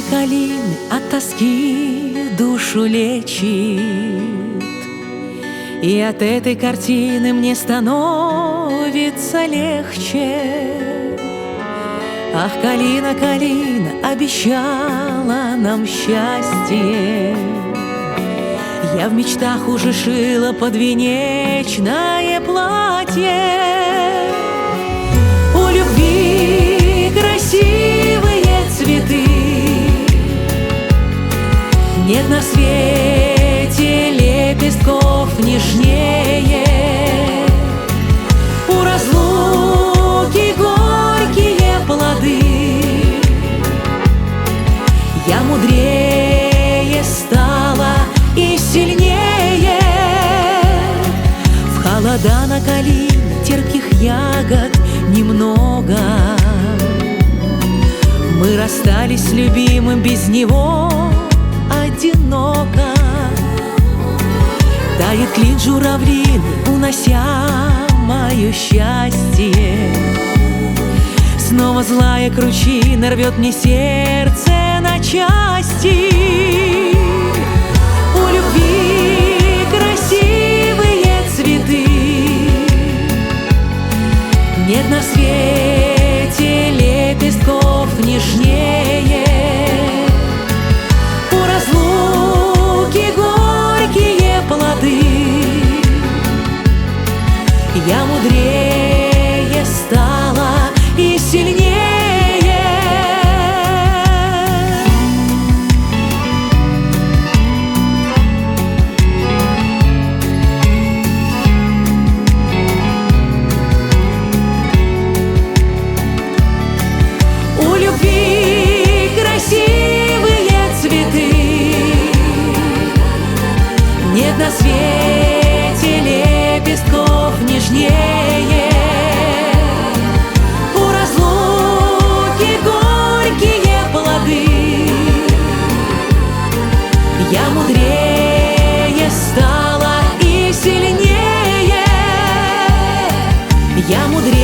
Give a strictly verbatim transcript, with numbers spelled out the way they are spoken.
калины от тоски душу лечит, и от этой картины мне становится легче. Ах, калина, калина обещала нам счастье, я в мечтах уже шила подвенечное платье. У любви красивые цветы, нет на свете лепестков нежнее. У разлуки горькие плоды, я мудрее стала и сильнее. В холода на калине терпких ягод немного, мы расстались с любимым, без него одиноко. Тает клин журавлины, унося мое счастье. Снова злая кручина рвет мне сердце на части. У любви красивые цветы, нет на свете лепестков нежнее. У разлуки горькие плоды, я мудрее стала и сильнее. У любви красивые цветы, нет на свете лепестков нежнее. У разлуки горькие плоды, я мудрее стала и сильнее. Я мудрее